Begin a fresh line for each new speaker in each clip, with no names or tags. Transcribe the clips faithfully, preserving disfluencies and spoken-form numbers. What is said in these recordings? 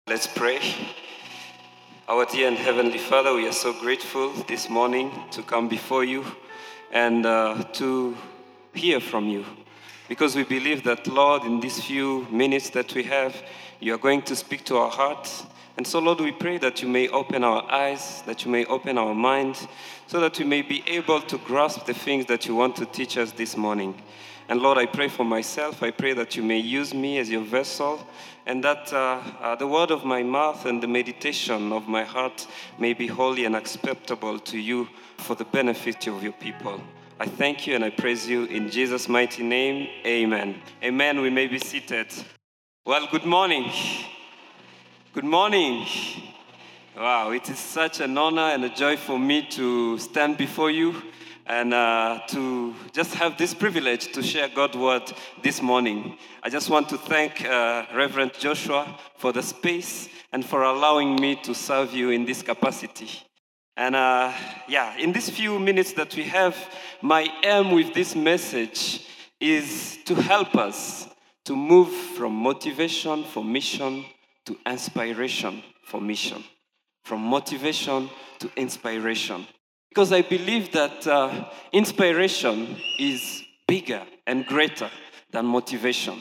Let's pray. Our dear and Heavenly Father, we are so grateful this morning to come before you and uh, to hear from you. Because we believe that, Lord, in these few minutes that we have, you are going to speak to our hearts. And so, Lord, we pray that you may open our eyes, that you may open our minds, so that we may be able to grasp the things that you want to teach us this morning. And Lord, I pray for myself. I pray that you may use me as your vessel, and that uh, uh, the word of my mouth and the meditation of my heart may be holy and acceptable to you for the benefit of your people. I thank you and I praise you in Jesus' mighty name. Amen. Amen. We may be seated. Well, good morning. Good morning. Wow, it is such an honor and a joy for me to stand before you and uh, to just have this privilege to share God's word this morning. I just want to thank uh, Reverend Joshua for the space and for allowing me to serve you in this capacity. And uh, yeah, in these few minutes that we have, my aim with this message is to help us to move from motivation for mission to inspiration for mission. From motivation to inspiration. Because I believe that uh, inspiration is bigger and greater than motivation.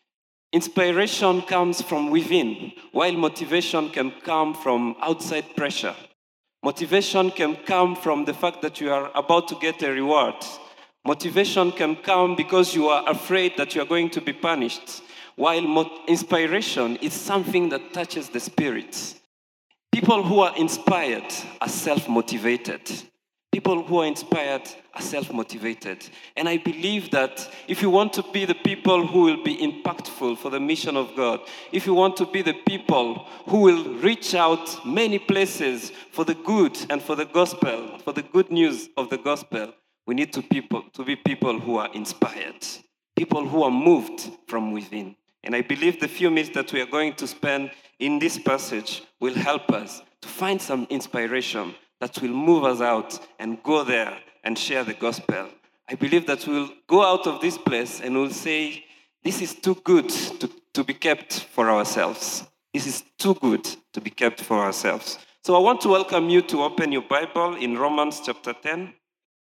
Inspiration comes from within, while motivation can come from outside pressure. Motivation can come from the fact that you are about to get a reward. Motivation can come because you are afraid that you are going to be punished, while mo- inspiration is something that touches the spirit. People who are inspired are self-motivated. People who are inspired are self-motivated. And I believe that if you want to be the people who will be impactful for the mission of God, if you want to be the people who will reach out many places for the good and for the gospel, for the good news of the gospel, we need to, people, to be people who are inspired, people who are moved from within. And I believe the few minutes that we are going to spend in this passage will help us to find some inspiration that will move us out and go there and share the gospel. I believe that we'll go out of this place and we'll say, this is too good to, to be kept for ourselves. This is too good to be kept for ourselves. So I want to welcome you to open your Bible in Romans chapter ten.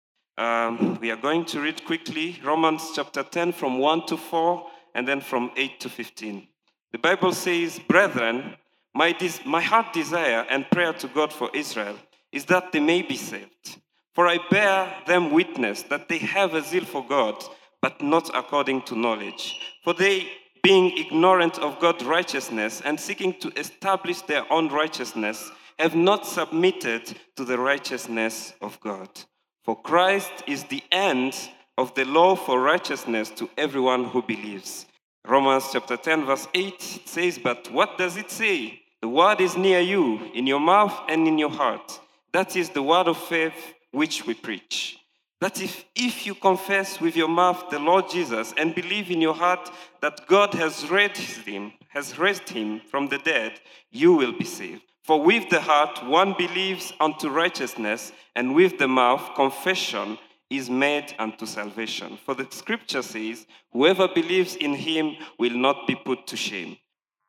Um, we are going to read quickly Romans chapter ten from one to four and then from eight to fifteen. The Bible says, Brethren, my, des- my heart desire and prayer to God for Israel is that they may be saved. For I bear them witness that they have a zeal for God, but not according to knowledge. For they, being ignorant of God's righteousness and seeking to establish their own righteousness, have not submitted to the righteousness of God. For Christ is the end of the law for righteousness to everyone who believes. Romans chapter ten, verse eight says, But what does it say? The word is near you, in your mouth and in your heart. That is the word of faith which we preach. That if, if you confess with your mouth the Lord Jesus and believe in your heart that God has raised him, has raised him from the dead, you will be saved. For with the heart one believes unto righteousness, and with the mouth confession is made unto salvation. For the scripture says, whoever believes in him will not be put to shame.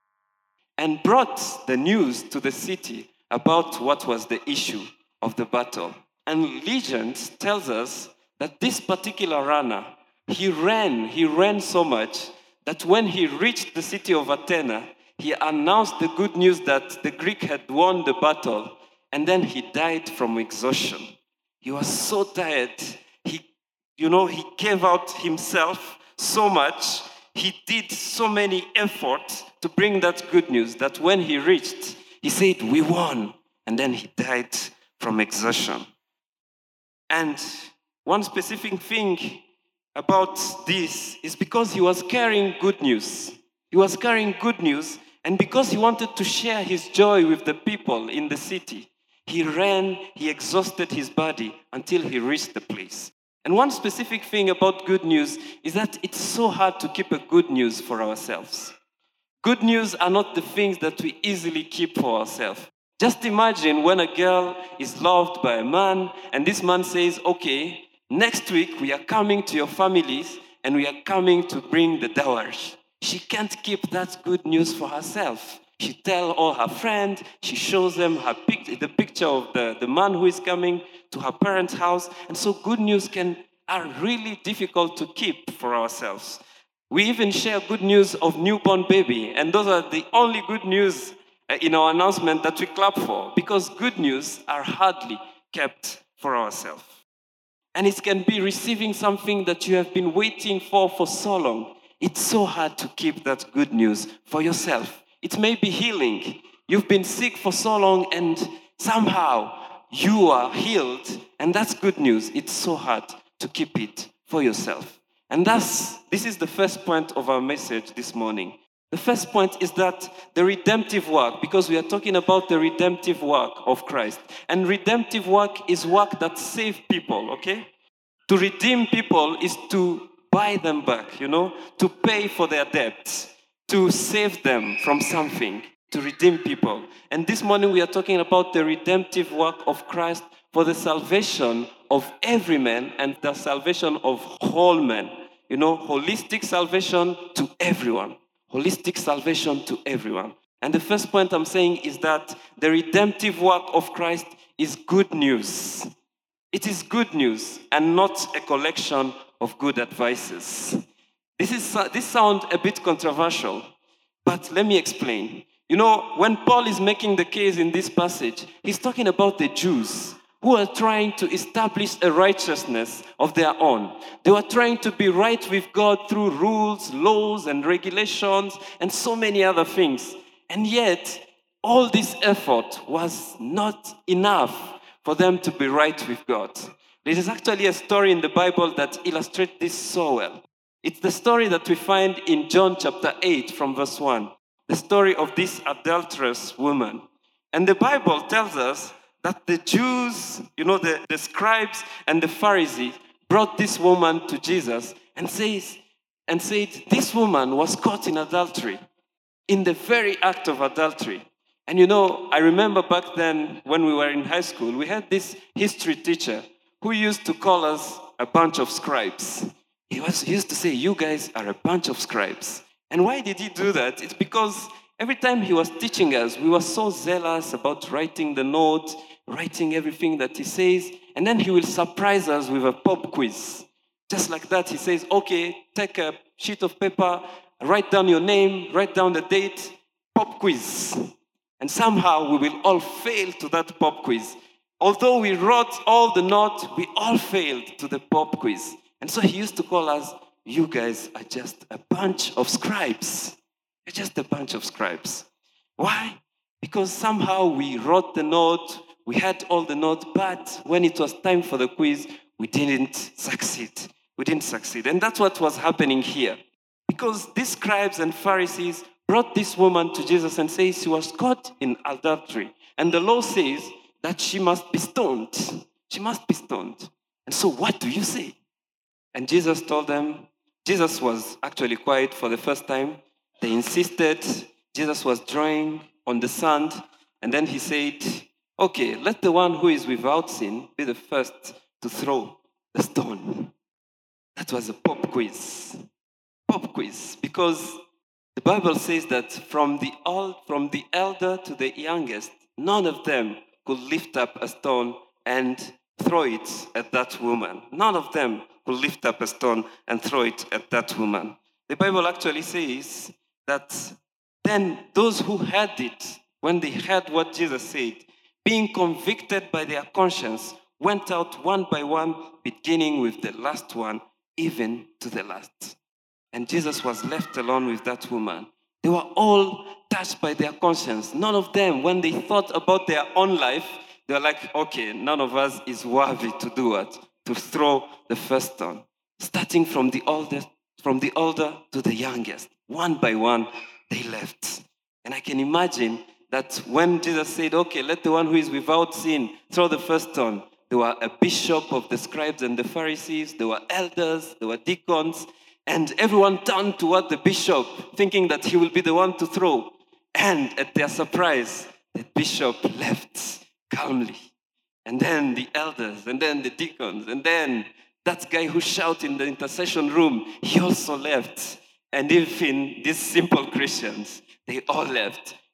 And brought the news to the city about what was the issue of the battle. And legend tells us that this particular runner, he ran, he ran so much that when he reached the city of Athens, he announced the good news that the Greek had won the battle, and then he died from exhaustion. He was so tired. He, you know, he gave out himself so much. He did so many efforts to bring that good news that when he reached, he said, we won. And then he died from exhaustion. And one specific thing about this is because he was carrying good news. He was carrying good news, and because he wanted to share his joy with the people in the city, he ran, he exhausted his body until he reached the place. And one specific thing about good news is that it's so hard to keep a good news for ourselves. Good news are not the things that we easily keep for ourselves. Just imagine when a girl is loved by a man, and this man says, okay, next week we are coming to your families, and we are coming to bring the dowry. She can't keep that good news for herself. She tells all her friends, she shows them her pic- the picture of the, the man who is coming to her parents' house. And so good news can are really difficult to keep for ourselves. We even share good news of newborn baby, and those are the only good news in our announcement that we clap for, because good news are hardly kept for ourselves. And it can be receiving something that you have been waiting for for so long. It's so hard to keep that good news for yourself. It may be healing. You've been sick for so long and somehow you are healed, and that's good news. It's so hard to keep it for yourself. And that's, this is the first point of our message this morning. The first point is that the redemptive work, because we are talking about the redemptive work of Christ. And redemptive work is work that saves people, okay? To redeem people is to buy them back, you know? To pay for their debts, to save them from something, to redeem people. And this morning we are talking about the redemptive work of Christ for the salvation of every man and the salvation of all men. You know, holistic salvation to everyone. Holistic salvation to everyone. And the first point I'm saying is that the redemptive work of Christ is good news. It is good news and not a collection of good advices. This is this sounds a bit controversial, but let me explain. You know, when Paul is making the case in this passage, he's talking about the Jews who are trying to establish a righteousness of their own. They were trying to be right with God through rules, laws, and regulations, and so many other things. And yet, all this effort was not enough for them to be right with God. There is actually a story in the Bible that illustrates this so well. It's the story that we find in John chapter eight from verse one. The story of this adulterous woman. And the Bible tells us that the Jews, you know, the, the scribes and the Pharisees brought this woman to Jesus and says, and said, this woman was caught in adultery, in the very act of adultery. And you know, I remember back then when we were in high school, we had this history teacher who used to call us a bunch of scribes. He, was, he used to say, you guys are a bunch of scribes. And why did he do that? It's because every time he was teaching us, we were so zealous about writing the notes, writing everything that he says, and then he will surprise us with a pop quiz. Just like that, he says, okay, take a sheet of paper, write down your name, write down the date, pop quiz. And somehow we will all fail to that pop quiz. Although we wrote all the notes, we all failed to the pop quiz. And so he used to call us, you guys are just a bunch of scribes. You're just a bunch of scribes. Why? Because somehow we wrote the note, we had all the notes, but when it was time for the quiz, we didn't succeed. We didn't succeed. And that's what was happening here. Because these scribes and Pharisees brought this woman to Jesus and says she was caught in adultery. And the law says that she must be stoned. She must be stoned. And so what do you say? And Jesus told them, Jesus was actually quiet for the first time. They insisted. Jesus was drawing on the sand. And then he said, okay, let the one who is without sin be the first to throw the stone. That was a pop quiz. Pop quiz. Because the Bible says that from the old, from the elder to the youngest, none of them could lift up a stone and throw it at that woman. None of them could lift up a stone and throw it at that woman. The Bible actually says that then those who heard it, when they heard what Jesus said, being convicted by their conscience, went out one by one, beginning with the last one, even to the last. And Jesus was left alone with that woman. They were all touched by their conscience. None of them, when they thought about their own life, they were like, okay, none of us is worthy to do it, to throw the first stone. Starting from the oldest, from the older to the youngest. One by one, they left. And I can imagine that when Jesus said, okay, let the one who is without sin throw the first stone, there were a bishop of the scribes and the Pharisees, there were elders, there were deacons, and everyone turned toward the bishop, thinking that he will be the one to throw. And at their surprise, the bishop left calmly. And then the elders, and then the deacons, and then that guy who shouted in the intercession room, he also left. And even these simple Christians, they all left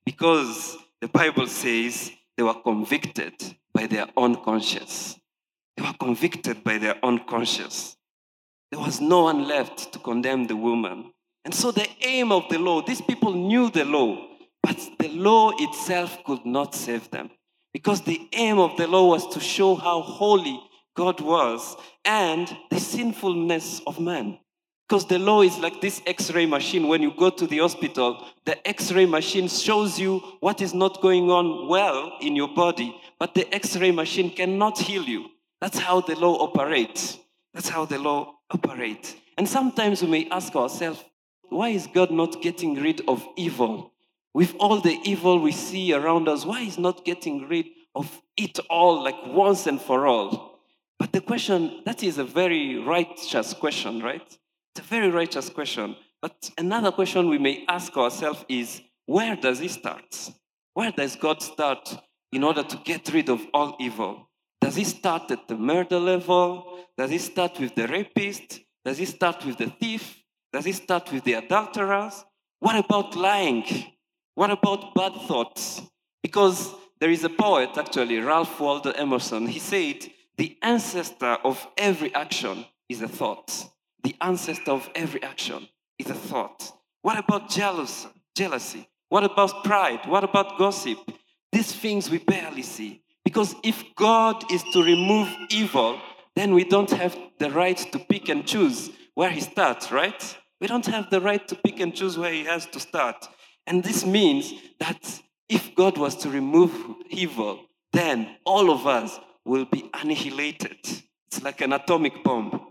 because the Bible says they were convicted by their own conscience. They were convicted by their own conscience. There was no one left to condemn the woman. And so the aim of the law, these people knew the law, but the law itself could not save them. Because the aim of the law was to show how holy God was and the sinfulness of man. Because the law is like this X-ray machine. When you go to the hospital, the X-ray machine shows you what is not going on well in your body, but the X-ray machine cannot heal you. That's how the law operates. That's how the law operates. And sometimes we may ask ourselves, why is God not getting rid of evil? With all the evil we see around us, why is not getting rid of it all, like once and for all? But the question, that is a very righteous question, right? It's a very righteous question. But another question we may ask ourselves is, where does he start? Where does God start in order to get rid of all evil? Does he start at the murder level? Does he start with the rapist? Does he start with the thief? Does he start with the adulterers? What about lying? What about bad thoughts? Because there is a poet, actually, Ralph Waldo Emerson. He said, the ancestor of every action is a thought. The ancestor of every action is a thought. What about jealousy? Jealousy? What about pride? What about gossip? These things we barely see. Because if God is to remove evil, then we don't have the right to pick and choose where he starts, right? We don't have the right to pick and choose where he has to start. And this means that if God was to remove evil, then all of us will be annihilated. It's like an atomic bomb.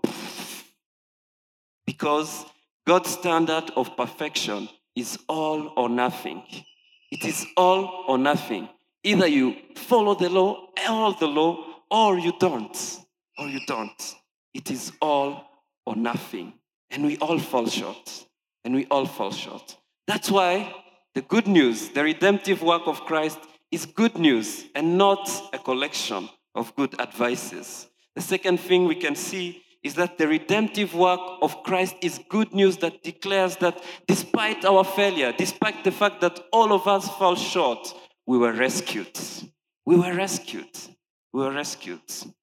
Because God's standard of perfection is all or nothing. It is all or nothing. Either you follow the law, all the law, or you don't. Or you don't. It is all or nothing. And we all fall short. And we all fall short. That's why the good news, the redemptive work of Christ, is good news and not a collection of good advices. The second thing we can see is that the redemptive work of Christ is good news that declares that despite our failure, despite the fact that all of us fall short, we were rescued. We were rescued. We were rescued.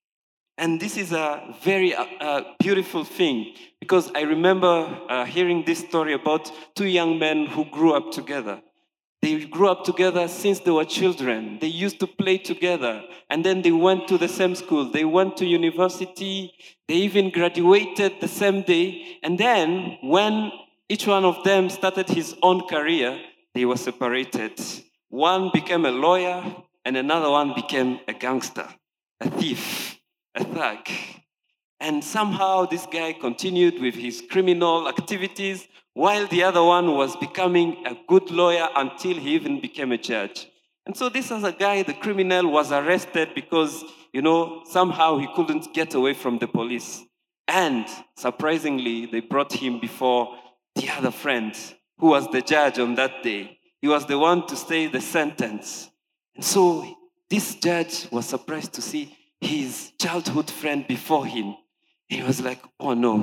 And this is a very uh, uh, beautiful thing, because I remember uh, hearing this story about two young men who grew up together. They grew up together since they were children. They used to play together. And then they went to the same school. They went to university. They even graduated the same day. And then when each one of them started his own career, they were separated. One became a lawyer and another one became a gangster, a thief, a thug. And somehow this guy continued with his criminal activities while the other one was becoming a good lawyer until he even became a judge. And so this other guy, the criminal, was arrested because, you know, somehow he couldn't get away from the police. And surprisingly, they brought him before the other friend, who was the judge on that day. He was the one to say the sentence. And so this judge was surprised to see his childhood friend before him. He was like, oh no,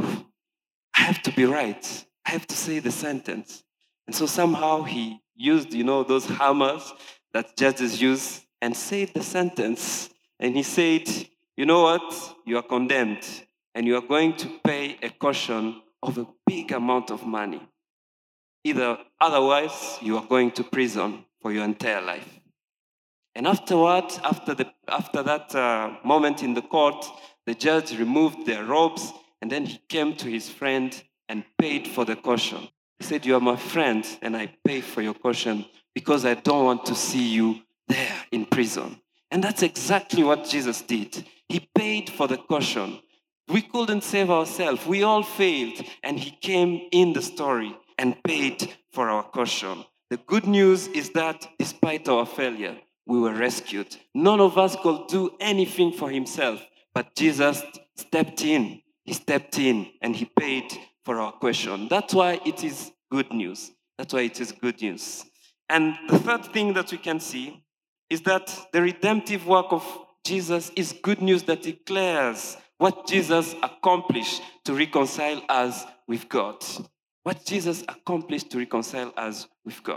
I have to be right. I have to say the sentence. And so somehow he used, you know, those hammers that judges use and said the sentence. And he said, you know what? You are condemned and you are going to pay a caution of a big amount of money. Either otherwise, you are going to prison for your entire life. And afterward, after, the, after that uh, moment in the court, the judge removed their robes and then he came to his friend and paid for the caution. He said, you are my friend and I pay for your caution because I don't want to see you there in prison. And that's exactly what Jesus did. He paid for the caution. We couldn't save ourselves. We all failed. And he came in the story and paid for our caution. The good news is that despite our failure, we were rescued. None of us could do anything for himself, but Jesus stepped in. He stepped in and he paid for our caution. That's why it is good news. That's why it is good news. And the third thing that we can see is that the redemptive work of Jesus is good news that declares what Jesus accomplished to reconcile us with God. What Jesus accomplished to reconcile us with God.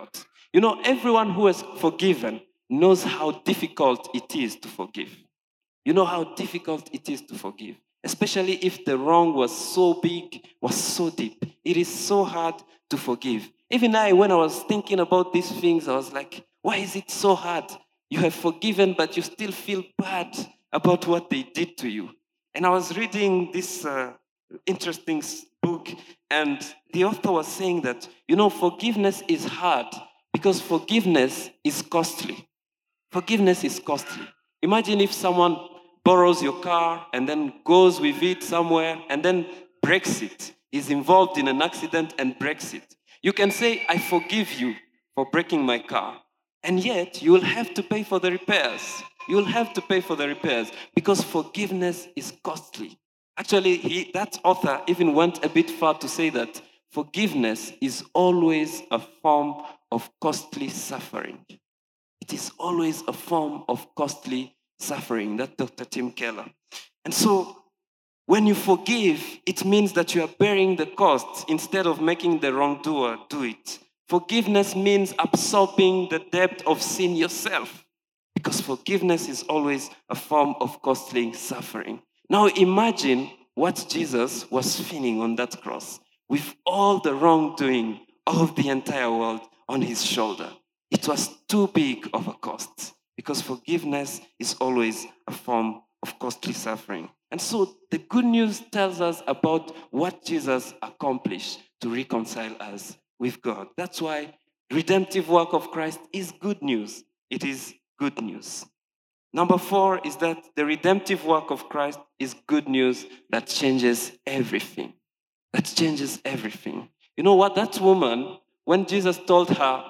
You know, everyone who has forgiven knows how difficult it is to forgive. You know how difficult it is to forgive, especially if the wrong was so big, was so deep. It is so hard to forgive. Even I, when I was thinking about these things, I was like, why is it so hard? You have forgiven, but you still feel bad about what they did to you. And I was reading this uh, interesting book, and the author was saying that, you know, forgiveness is hard because forgiveness is costly. Forgiveness is costly. Imagine if someone borrows your car and then goes with it somewhere and then breaks it, is involved in an accident and breaks it. You can say, I forgive you for breaking my car. And yet, you will have to pay for the repairs. You will have to pay for the repairs because forgiveness is costly. Actually, he, that author even went a bit far to say that forgiveness is always a form of costly suffering. It is always a form of costly suffering. That's Doctor Tim Keller. And so, when you forgive, it means that you are bearing the costs instead of making the wrongdoer do it. Forgiveness means absorbing the debt of sin yourself, because forgiveness is always a form of costly suffering. Now imagine what Jesus was feeling on that cross with all the wrongdoing of the entire world on his shoulder. It was too big of a cost, because forgiveness is always a form of costly suffering. And so the good news tells us about what Jesus accomplished to reconcile us with God. That's why redemptive work of Christ is good news. It is good news. Number four is that the redemptive work of Christ is good news that changes everything. That changes everything. You know what? That woman, when Jesus told her,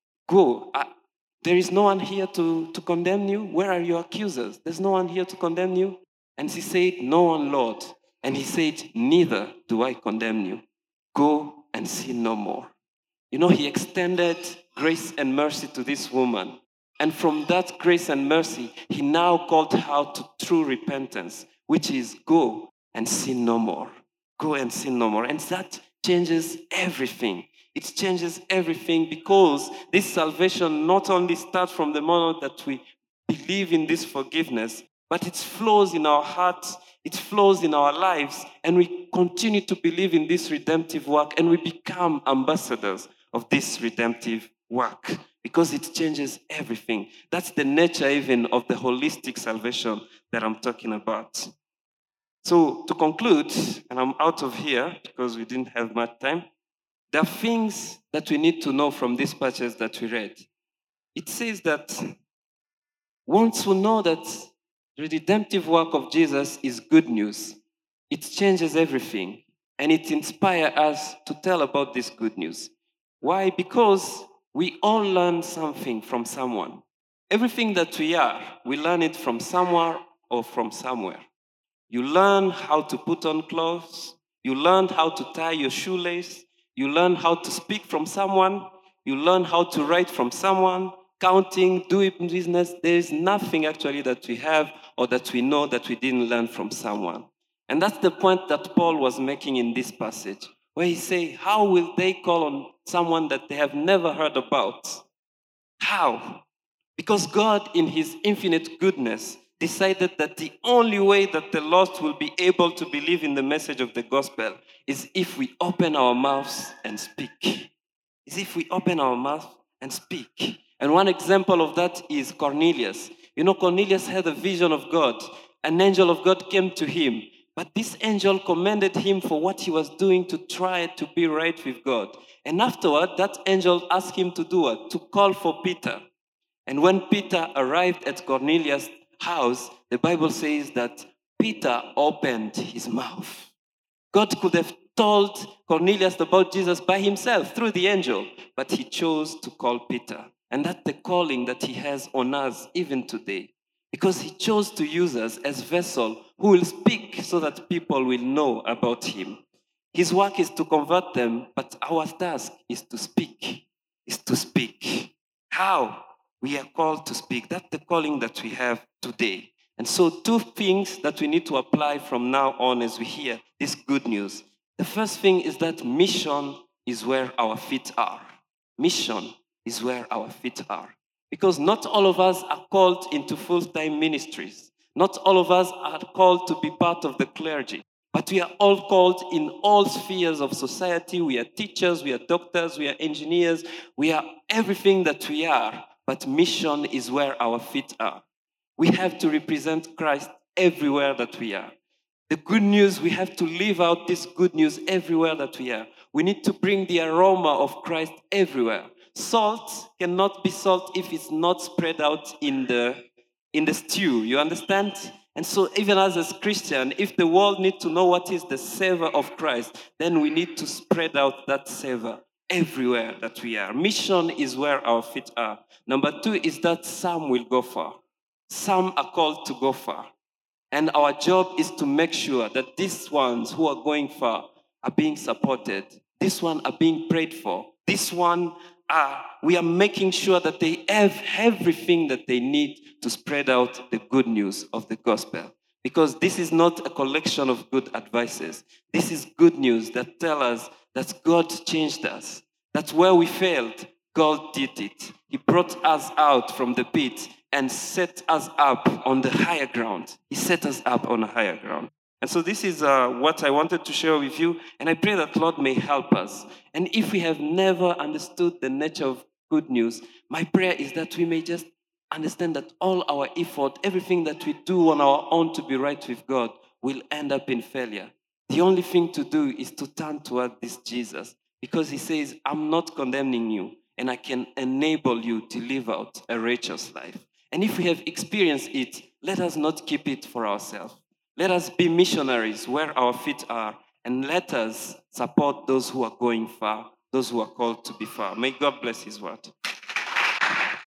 go, I, there is no one here to, to condemn you. Where are your accusers? There's no one here to condemn you. And she said, no one, Lord. And he said, neither do I condemn you. Go and sin no more. You know, he extended grace and mercy to this woman. And from that grace and mercy, he now called her to true repentance, which is go and sin no more. Go and sin no more. And that changes everything. It changes everything because this salvation not only starts from the moment that we believe in this forgiveness, but it flows in our hearts, it flows in our lives, and we continue to believe in this redemptive work, and we become ambassadors of this redemptive work because it changes everything. That's the nature even of the holistic salvation that I'm talking about. So to conclude, and I'm out of here because we didn't have much time, there are things that we need to know from these passage that we read. It says that once we know that the redemptive work of Jesus is good news, it changes everything, and it inspires us to tell about this good news. Why? Because we all learn something from someone. Everything that we are, we learn it from somewhere or from somewhere. You learn how to put on clothes. You learn how to tie your shoelace. You learn how to speak from someone. You learn how to write from someone. Counting, doing business. There is nothing actually that we have or that we know that we didn't learn from someone. And that's the point that Paul was making in this passage, where he says, how will they call on someone that they have never heard about? How? Because God, in his infinite goodness, decided that the only way that the lost will be able to believe in the message of the gospel is if we open our mouths and speak. Is if we open our mouth and speak. And one example of that is Cornelius. You know, Cornelius had a vision of God. An angel of God came to him. But this angel commended him for what he was doing to try to be right with God. And afterward, that angel asked him to do what? To call for Peter. And when Peter arrived at Cornelius' house, the Bible says that Peter opened his mouth. God could have told Cornelius about Jesus by himself through the angel, but he chose to call Peter. And that's the calling that he has on us even today. Because he chose to use us as vessels who will speak so that people will know about him. His work is to convert them, but our task is to speak. Is to speak. How? We are called to speak. That's the calling that we have today. And so two things that we need to apply from now on as we hear this good news. The first thing is that mission is where our feet are. Mission is where our feet are. Because not all of us are called into full-time ministries. Not all of us are called to be part of the clergy. But we are all called in all spheres of society. We are teachers, we are doctors, we are engineers, we are everything that we are. But mission is where our feet are. We have to represent Christ everywhere that we are. The good news, we have to live out this good news everywhere that we are. We need to bring the aroma of Christ everywhere. Salt cannot be salt if it's not spread out in the, in the stew. You understand? And so even as a Christian, if the world needs to know what is the savor of Christ, then we need to spread out that savor everywhere that we are. Mission is where our feet are. Number two is that some will go far. Some are called to go far. And our job is to make sure that these ones who are going far are being supported. These ones are being prayed for. This one are, we are making sure that they have everything that they need to spread out the good news of the gospel. Because this is not a collection of good advices. This is good news that tell us that God changed us. That where we failed, God did it. He brought us out from the pit and set us up on the higher ground. He set us up on a higher ground. And so this is uh, what I wanted to share with you. And I pray that Lord may help us. And if we have never understood the nature of good news, my prayer is that we may just understand that all our effort, everything that we do on our own to be right with God, will end up in failure. The only thing to do is to turn toward this Jesus. Because he says, I'm not condemning you, and I can enable you to live out a righteous life. And if we have experienced it, let us not keep it for ourselves. Let us be missionaries where our feet are, and let us support those who are going far, those who are called to be far. May God bless his word.